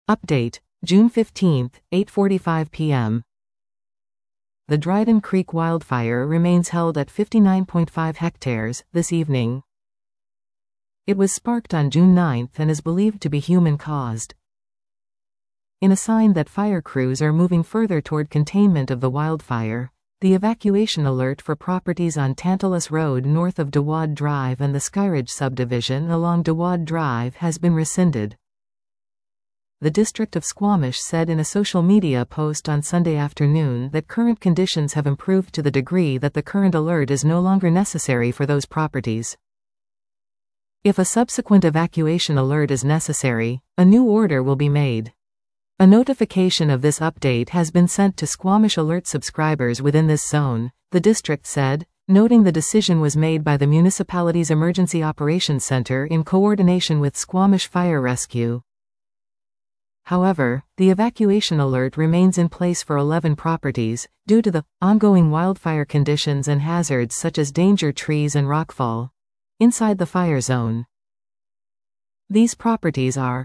Update, June 15, 8:45 p.m. The Dryden Creek wildfire remains held at 59.5 hectares this evening. It was sparked on June 9 and is believed to be human-caused. In a sign that fire crews are moving further toward containment of the wildfire, the evacuation alert for properties on Tantalus Road north of Dewad Drive and the Skyridge subdivision along Dewad Drive has been rescinded. The District of Squamish said in a social media post on Sunday afternoon that current conditions have improved to the degree that the current alert is no longer necessary for those properties. If a subsequent evacuation alert is necessary, a new order will be made. A notification of this update has been sent to Squamish Alert subscribers within this zone, the district said, noting the decision was made by the municipality's Emergency Operations Center in coordination with Squamish Fire Rescue. However, the evacuation alert remains in place for 11 properties, due to the ongoing wildfire conditions and hazards such as danger trees and rockfall inside the fire zone. These properties are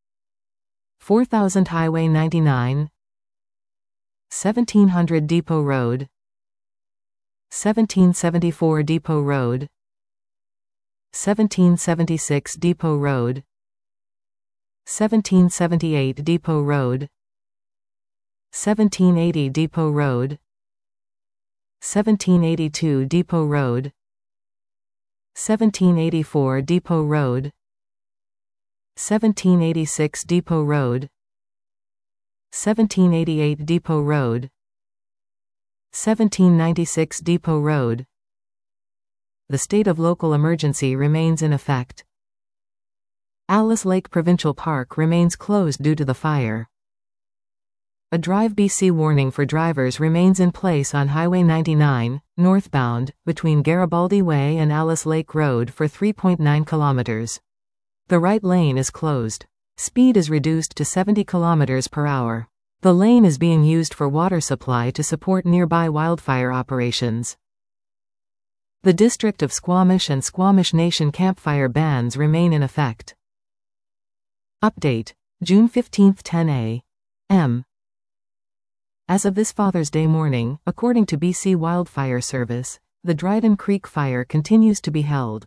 4000 Highway 99, 1700 Depot Road, 1774 Depot Road, 1776 Depot Road, 1778 Depot Road, 1780 Depot Road, 1782 Depot Road, 1784 Depot Road, 1786 Depot Road, 1788 Depot Road, 1796 Depot Road. The state of local emergency remains in effect. Alice Lake Provincial Park remains closed due to the fire. A Drive BC warning for drivers remains in place on Highway 99, northbound, between Garibaldi Way and Alice Lake Road for 3.9 kilometers. The right lane is closed. Speed is reduced to 70 kilometers per hour. The lane is being used for water supply to support nearby wildfire operations. The District of Squamish and Squamish Nation campfire bans remain in effect. Update, June 15, 10 a.m. As of this Father's Day morning, according to BC Wildfire Service, the Dryden Creek fire continues to be held.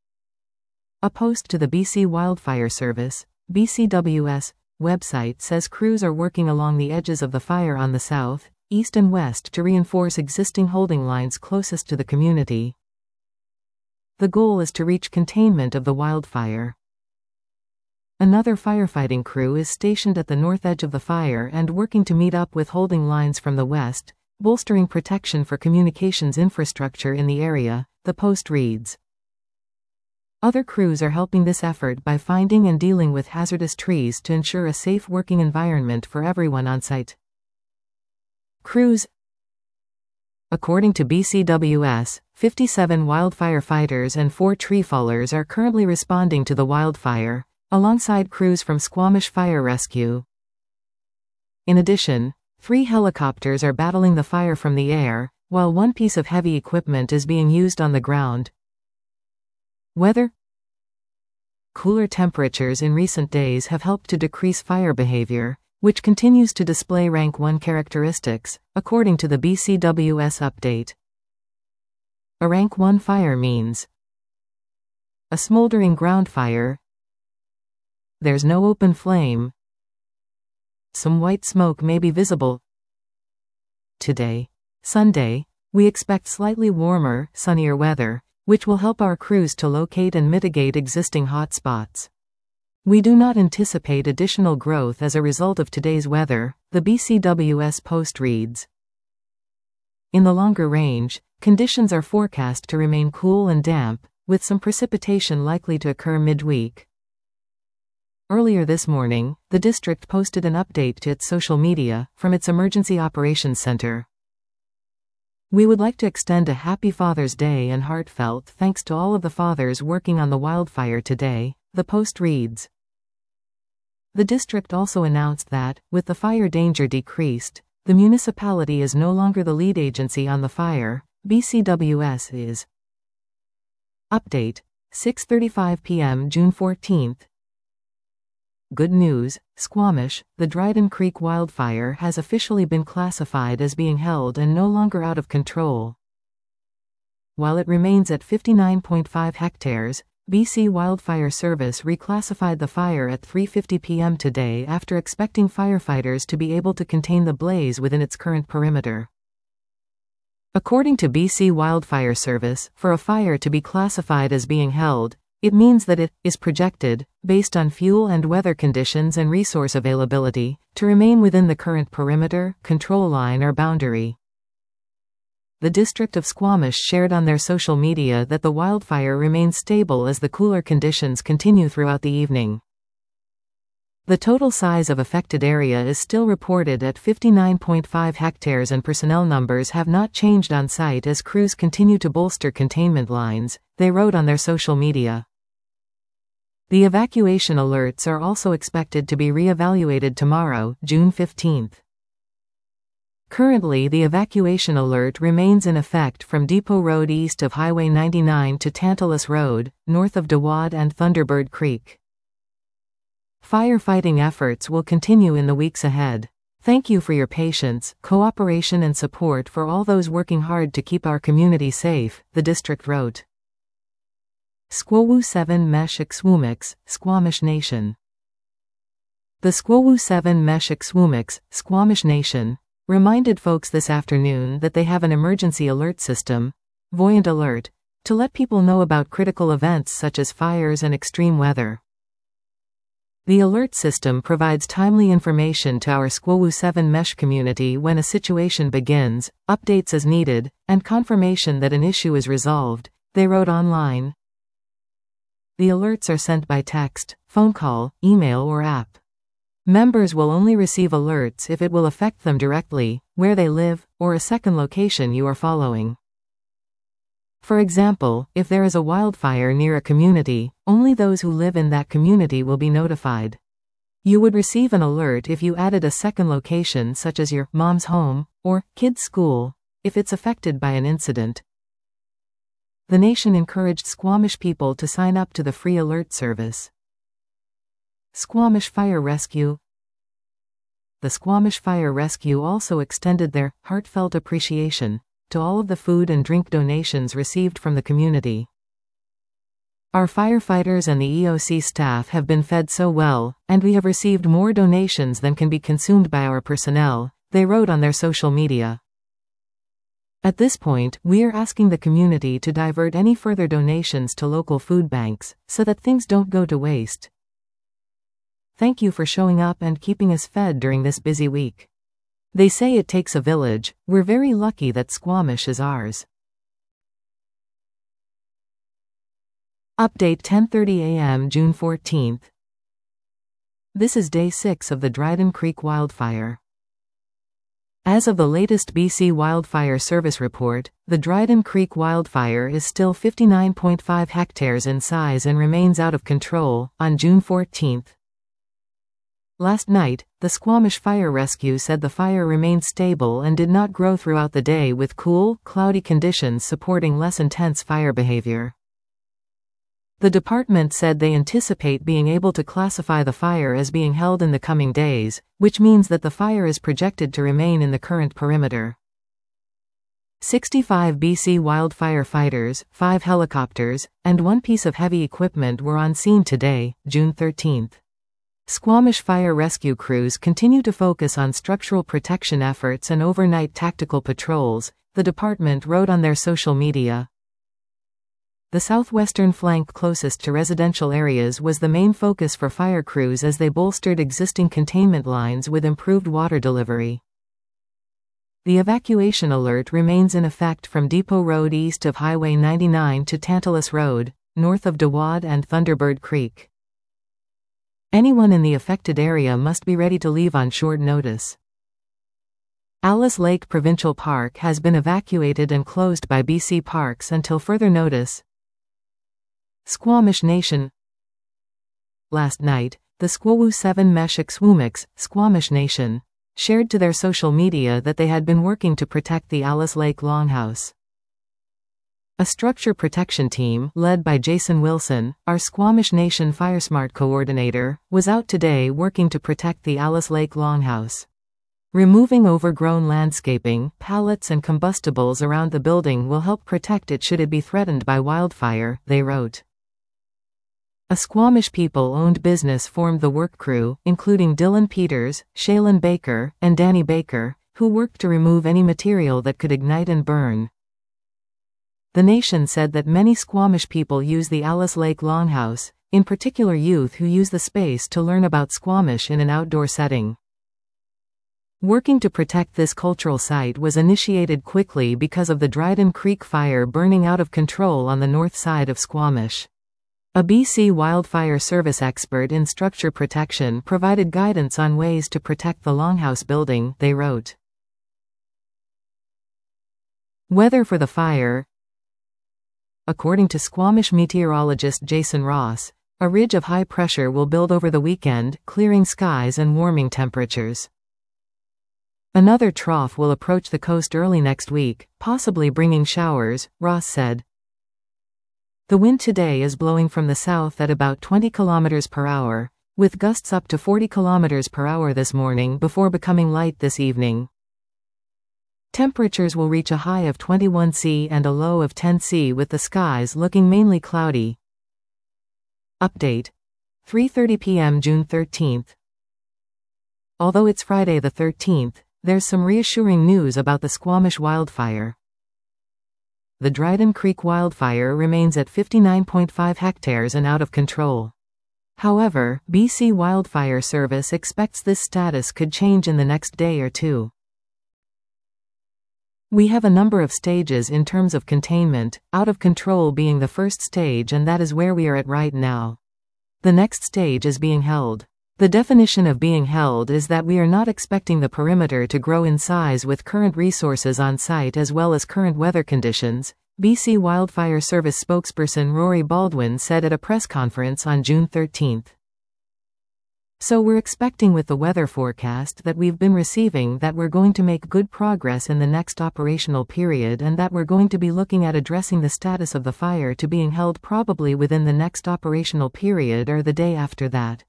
A post to the BC Wildfire Service, BCWS, website says crews are working along the edges of the fire on the south, east and west to reinforce existing holding lines closest to the community. The goal is to reach containment of the wildfire. Another firefighting crew is stationed at the north edge of the fire and working to meet up with holding lines from the west, bolstering protection for communications infrastructure in the area, the post reads. Other crews are helping this effort by finding and dealing with hazardous trees to ensure a safe working environment for everyone on site. Crews. According to BCWS, 57 wildfire fighters and 4 tree fallers are currently responding to the wildfire, alongside crews from Squamish Fire Rescue. In addition, 3 helicopters are battling the fire from the air, while 1 piece of heavy equipment is being used on the ground. Weather. Cooler temperatures in recent days have helped to decrease fire behavior, which continues to display Rank 1 characteristics, according to the BCWS update. A Rank 1 fire means a smoldering ground fire. There's no open flame. Some white smoke may be visible. Today, Sunday, we expect slightly warmer, sunnier weather, which will help our crews to locate and mitigate existing hotspots. We do not anticipate additional growth as a result of today's weather, the BCWS post reads. In the longer range, conditions are forecast to remain cool and damp, with some precipitation likely to occur midweek. Earlier this morning, the district posted an update to its social media from its Emergency Operations Center. We would like to extend a happy Father's Day and heartfelt thanks to all of the fathers working on the wildfire today, the post reads. The district also announced that, with the fire danger decreased, the municipality is no longer the lead agency on the fire. BCWS is. Update, 6:35 p.m. June 14. Good news, Squamish, the Dryden Creek wildfire has officially been classified as being held and no longer out of control. While it remains at 59.5 hectares, BC Wildfire Service reclassified the fire at 3:50 p.m. today after expecting firefighters to be able to contain the blaze within its current perimeter. According to BC Wildfire Service, for a fire to be classified as being held, it means that it is projected, based on fuel and weather conditions and resource availability, to remain within the current perimeter, control line or boundary. The District of Squamish shared on their social media that the wildfire remains stable as the cooler conditions continue throughout the evening. The total size of affected area is still reported at 59.5 hectares and personnel numbers have not changed on site as crews continue to bolster containment lines, they wrote on their social media. The evacuation alerts are also expected to be re-evaluated tomorrow, June 15. Currently, the evacuation alert remains in effect from Depot Road east of Highway 99 to Tantalus Road, north of Dewad and Thunderbird Creek. Firefighting efforts will continue in the weeks ahead. Thank you for your patience, cooperation and support for all those working hard to keep our community safe, the district wrote. Squawu 7 Meshik Swumix, Squamish Nation. The Squawu 7 Meshik Swumix, Squamish Nation, reminded folks this afternoon that they have an emergency alert system, Voyant Alert, to let people know about critical events such as fires and extreme weather. The alert system provides timely information to our Squawu 7 Mesh community when a situation begins, updates as needed, and confirmation that an issue is resolved, they wrote online. The alerts are sent by text, phone call, email or app. Members will only receive alerts if it will affect them directly, where they live, or a second location you are following. For example, if there is a wildfire near a community, only those who live in that community will be notified. You would receive an alert if you added a second location such as your mom's home, or kid's school, if it's affected by an incident. The nation encouraged Squamish people to sign up to the free alert service. Squamish Fire Rescue. The Squamish Fire Rescue also extended their heartfelt appreciation to all of the food and drink donations received from the community. Our firefighters and the EOC staff have been fed so well, and we have received more donations than can be consumed by our personnel, they wrote on their social media. At this point, we are asking the community to divert any further donations to local food banks, so that things don't go to waste. Thank you for showing up and keeping us fed during this busy week. They say it takes a village, we're very lucky that Squamish is ours. Update 10:30 a.m. June 14th. This is day 6 of the Dryden Creek wildfire. As of the latest BC Wildfire Service report, the Dryden Creek wildfire is still 59.5 hectares in size and remains out of control, on June 14th. Last night, the Squamish Fire Rescue said the fire remained stable and did not grow throughout the day with cool, cloudy conditions supporting less intense fire behavior. The department said they anticipate being able to classify the fire as being held in the coming days, which means that the fire is projected to remain in the current perimeter. 65 BC wildfire fighters, 5 helicopters, and 1 piece of heavy equipment were on scene today, June 13th. Squamish fire rescue crews continue to focus on structural protection efforts and overnight tactical patrols, the department wrote on their social media. The southwestern flank closest to residential areas was the main focus for fire crews as they bolstered existing containment lines with improved water delivery. The evacuation alert remains in effect from Depot Road east of Highway 99 to Tantalus Road, north of Dewad and Thunderbird Creek. Anyone in the affected area must be ready to leave on short notice. Alice Lake Provincial Park has been evacuated and closed by BC Parks until further notice. Squamish Nation. Last night, the Squawu 7 Meshik Swumix, Squamish Nation, shared to their social media that they had been working to protect the Alice Lake Longhouse. A structure protection team, led by Jason Wilson, our Squamish Nation FireSmart coordinator, was out today working to protect the Alice Lake Longhouse. Removing overgrown landscaping, pallets and combustibles around the building will help protect it should it be threatened by wildfire, they wrote. A Squamish people-owned business formed the work crew, including Dylan Peters, Shaylin Baker, and Danny Baker, who worked to remove any material that could ignite and burn. The Nation said that many Squamish people use the Alice Lake Longhouse, in particular youth who use the space to learn about Squamish in an outdoor setting. Working to protect this cultural site was initiated quickly because of the Dryden Creek fire burning out of control on the north side of Squamish. A BC Wildfire Service expert in structure protection provided guidance on ways to protect the Longhouse building, they wrote. Weather for the fire. According to Squamish meteorologist Jason Ross, a ridge of high pressure will build over the weekend, clearing skies and warming temperatures. Another trough will approach the coast early next week, possibly bringing showers, Ross said. The wind today is blowing from the south at about 20 km per hour, with gusts up to 40 km per hour this morning before becoming light this evening. Temperatures will reach a high of 21 C and a low of 10 C with the skies looking mainly cloudy. Update. 3:30 p.m. June 13th. Although it's Friday the 13th, there's some reassuring news about the Squamish wildfire. The Dryden Creek wildfire remains at 59.5 hectares and out of control. However, BC Wildfire Service expects this status could change in the next day or two. We have a number of stages in terms of containment, out of control being the first stage, and that is where we are at right now. The next stage is being held. The definition of being held is that we are not expecting the perimeter to grow in size with current resources on site as well as current weather conditions, BC Wildfire Service spokesperson Rory Baldwin said at a press conference on June 13. So we're expecting with the weather forecast that we've been receiving that we're going to make good progress in the next operational period, and that we're going to be looking at addressing the status of the fire to being held probably within the next operational period or the day after that.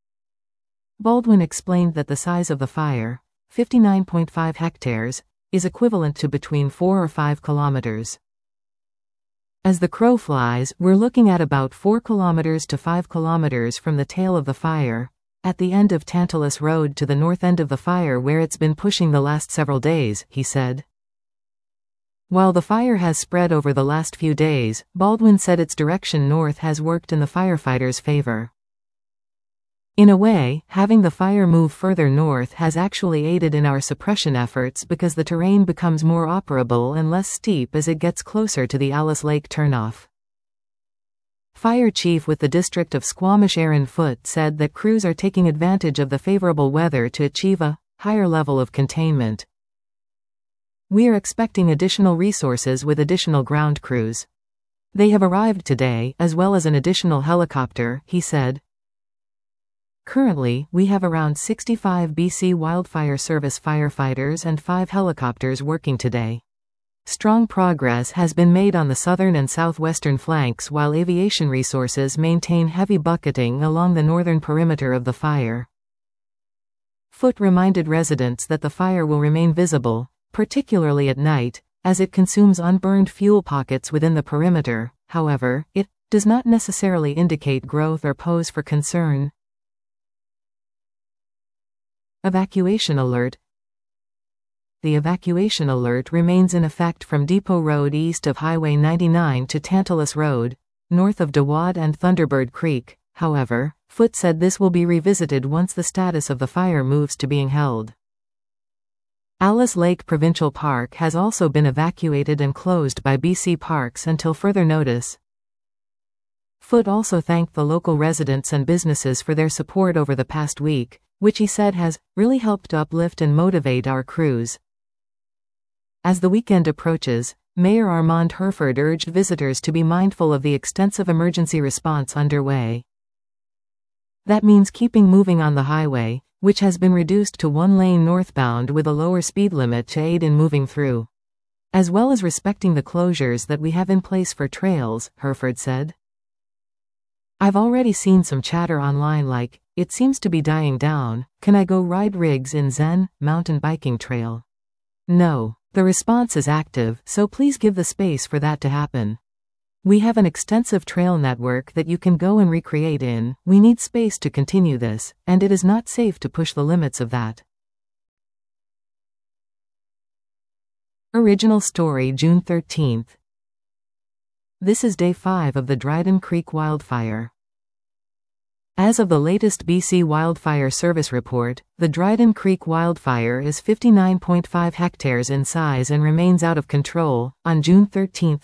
Baldwin explained that the size of the fire, 59.5 hectares, is equivalent to between 4 or 5 kilometers. As the crow flies, we're looking at about 4 kilometers to 5 kilometers from the tail of the fire, at the end of Tantalus Road to the north end of the fire where it's been pushing the last several days, he said. While the fire has spread over the last few days, Baldwin said its direction north has worked in the firefighters' favor. In a way, having the fire move further north has actually aided in our suppression efforts because the terrain becomes more operable and less steep as it gets closer to the Alice Lake turnoff. Fire Chief with the District of Squamish Aaron Foote said that crews are taking advantage of the favorable weather to achieve a higher level of containment. We are expecting additional resources with additional ground crews. They have arrived today, as well as an additional helicopter, he said. Currently, we have around 65 BC Wildfire Service firefighters and 5 helicopters working today. Strong progress has been made on the southern and southwestern flanks while aviation resources maintain heavy bucketing along the northern perimeter of the fire. Foote reminded residents that the fire will remain visible, particularly at night, as it consumes unburned fuel pockets within the perimeter. However, it does not necessarily indicate growth or pose for concern. Evacuation alert. The evacuation alert remains in effect from Depot Road east of Highway 99 to Tantalus Road, north of DeWatt and Thunderbird Creek. However, Foote said this will be revisited once the status of the fire moves to being held. Alice Lake Provincial Park has also been evacuated and closed by BC Parks until further notice. Foote also thanked the local residents and businesses for their support over the past week, which he said has really helped uplift and motivate our crews. As the weekend approaches, Mayor Armand Herford urged visitors to be mindful of the extensive emergency response underway. That means keeping moving on the highway, which has been reduced to one lane northbound with a lower speed limit to aid in moving through. as well as respecting the closures that we have in place for trails, Herford said. I've already seen some chatter online like, it seems to be dying down, can I go ride rigs in Zen, mountain biking trail? No. The response is active, so please give the space for that to happen. We have an extensive trail network that you can go and recreate in, we need space to continue this, and it is not safe to push the limits of that. Original story June 13th. This is day 5 of the Dryden Creek wildfire. As of the latest BC Wildfire Service report, the Dryden Creek wildfire is 59.5 hectares in size and remains out of control. On June 13th.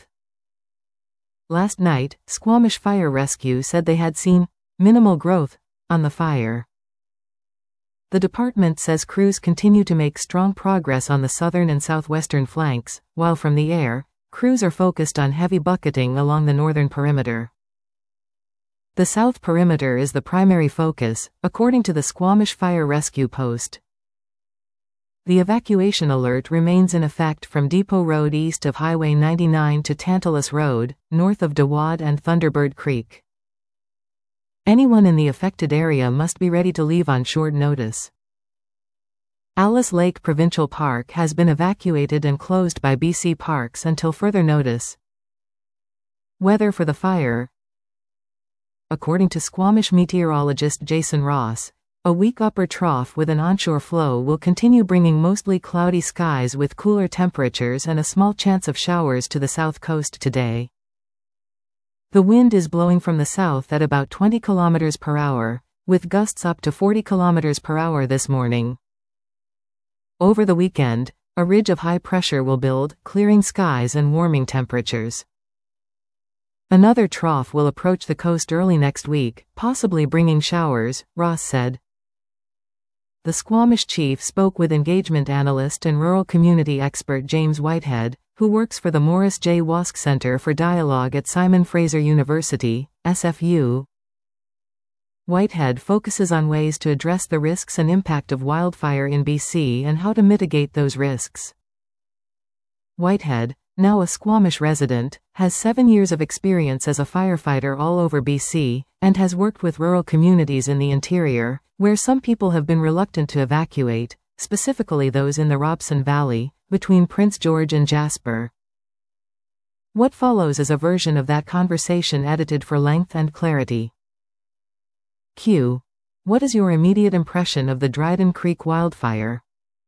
Last night, Squamish Fire Rescue said they had seen minimal growth on the fire. The department says crews continue to make strong progress on the southern and southwestern flanks, while from the air, crews are focused on heavy bucketing along the northern perimeter. The south perimeter is the primary focus, according to the Squamish Fire Rescue Post. The evacuation alert remains in effect from Depot Road east of Highway 99 to Tantalus Road, north of Dewad and Thunderbird Creek. Anyone in the affected area must be ready to leave on short notice. Alice Lake Provincial Park has been evacuated and closed by BC Parks until further notice. Weather for the fire. According to Squamish meteorologist Jason Ross, a weak upper trough with an onshore flow will continue bringing mostly cloudy skies with cooler temperatures and a small chance of showers to the south coast today. The wind is blowing from the south at about 20 km per hour, with gusts up to 40 km per hour this morning. Over the weekend, a ridge of high pressure will build, clearing skies and warming temperatures. Another trough will approach the coast early next week, possibly bringing showers, Ross said. The Squamish chief spoke with engagement analyst and rural community expert James Whitehead, who works for the Morris J. Wask Center for Dialogue at Simon Fraser University, SFU. Whitehead focuses on ways to address the risks and impact of wildfire in BC and how to mitigate those risks. Whitehead, now a Squamish resident, has 7 years of experience as a firefighter all over BC, and has worked with rural communities in the interior, where some people have been reluctant to evacuate, specifically those in the Robson Valley, between Prince George and Jasper. What follows is a version of that conversation edited for length and clarity. Q. What is your immediate impression of the Dryden Creek wildfire?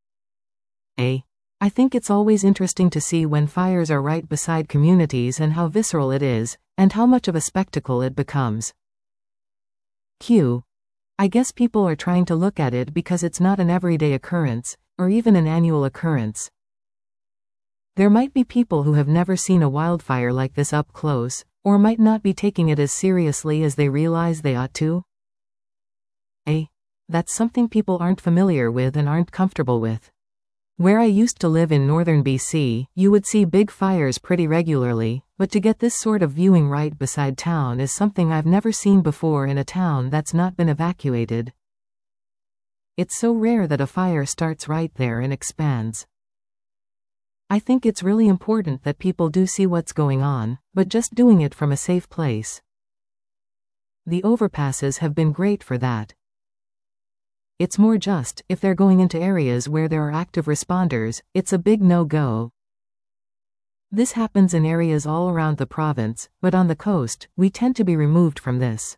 A. I think it's always interesting to see when fires are right beside communities and how visceral it is, and how much of a spectacle it becomes. Q. I guess people are trying to look at it because it's not an everyday occurrence, or even an annual occurrence. There might be people who have never seen a wildfire like this up close, or might not be taking it as seriously as they realize they ought to. A. That's something people aren't familiar with and aren't comfortable with. Where I used to live in northern BC, you would see big fires pretty regularly, but to get this sort of viewing right beside town is something I've never seen before in a town that's not been evacuated. It's so rare that a fire starts right there and expands. I think it's really important that people do see what's going on, but just doing it from a safe place. The overpasses have been great for that. It's more just, if they're going into areas where there are active responders, it's a big no-go. This happens in areas all around the province, but on the coast, we tend to be removed from this.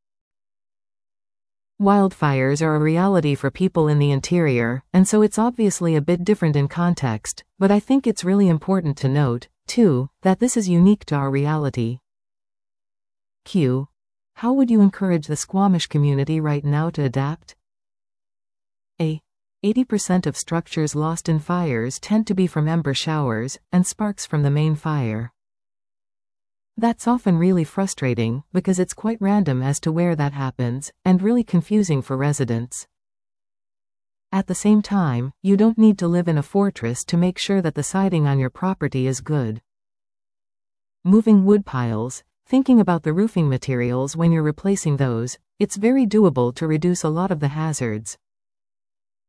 Wildfires are a reality for people in the interior, and so it's obviously a bit different in context, but I think it's really important to note, too, that this is unique to our reality. Q. How would you encourage the Squamish community right now to adapt? A. 80% of structures lost in fires tend to be from ember showers, and sparks from the main fire. That's often really frustrating, because it's quite random as to where that happens, and really confusing for residents. At the same time, you don't need to live in a fortress to make sure that the siding on your property is good. Moving wood piles, thinking about the roofing materials when you're replacing those, it's very doable to reduce a lot of the hazards.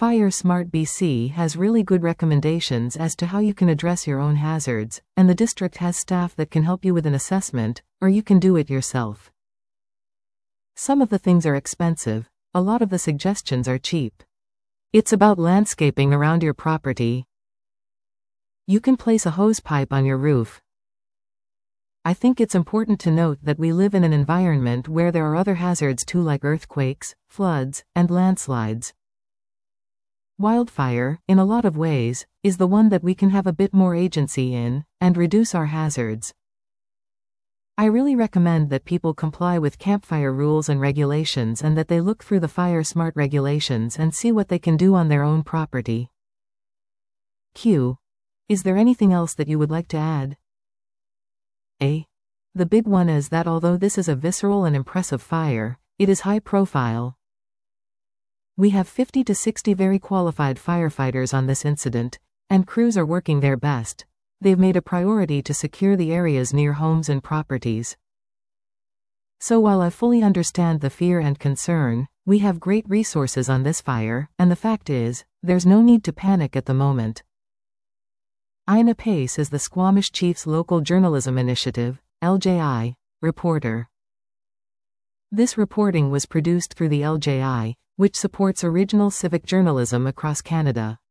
Fire Smart BC has really good recommendations as to how you can address your own hazards, and the district has staff that can help you with an assessment, or you can do it yourself. Some of the things are expensive, a lot of the suggestions are cheap. It's about landscaping around your property. You can place a hose pipe on your roof. I think it's important to note that we live in an environment where there are other hazards too, like earthquakes, floods, and landslides. Wildfire, in a lot of ways, is the one that we can have a bit more agency in, and reduce our hazards. I really recommend that people comply with campfire rules and regulations, and that they look through the Fire Smart regulations and see what they can do on their own property. Q. Is there anything else that you would like to add? A. The big one is that although this is a visceral and impressive fire, it is high profile. We have 50 to 60 very qualified firefighters on this incident, and crews are working their best. They've made a priority to secure the areas near homes and properties. So while I fully understand the fear and concern, we have great resources on this fire, and the fact is, there's no need to panic at the moment. Ina Pace is the Squamish Chiefs Local Journalism Initiative, LJI, reporter. This reporting was produced through the LJI, which supports original civic journalism across Canada.